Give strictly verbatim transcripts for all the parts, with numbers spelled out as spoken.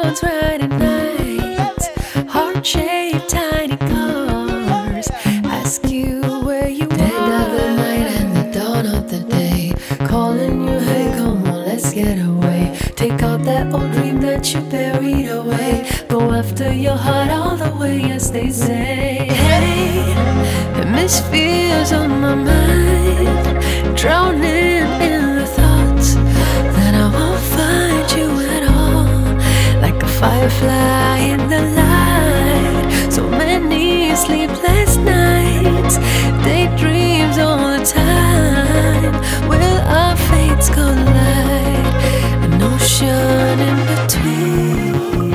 dance right at night. Heart-shaped tiny cars ask you where you are. Dead of the night and the dawn of the day, calling you, hey, come on, let's get away. Take out that old dream that you buried away. Go after your heart all the way, as they say. Hey, the mist feels on my mind, drowning in the thoughts that I won't find you at all. Like a firefly in the light, so many sleepless nights, daydreams all the time. Will our fates collide? An ocean in between.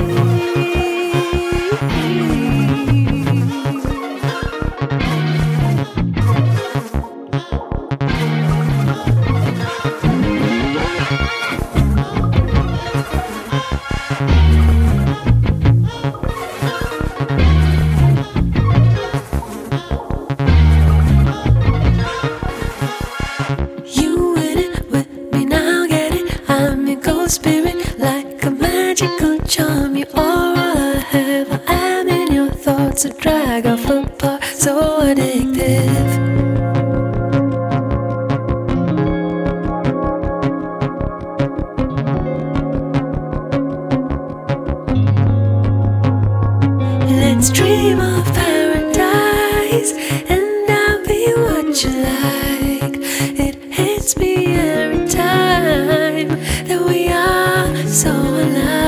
Spirit, like a magical charm, you are all I have. I am in your thoughts, a drag off apart, so addictive. Let's dream of paradise, and I'll be what you like. It hits me every time that we are so alive.